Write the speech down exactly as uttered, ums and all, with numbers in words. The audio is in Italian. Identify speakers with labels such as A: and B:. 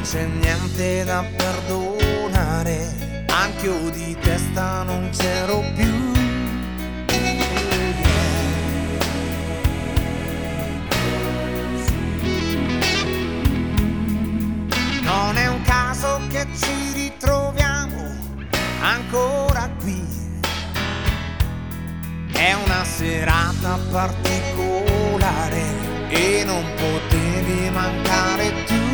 A: c'è niente da perdonare, anch'io di testa non c'ero più. Non è un caso che ci ritroviamo ancora qui, è una serata particolare e non potevi mancare tu.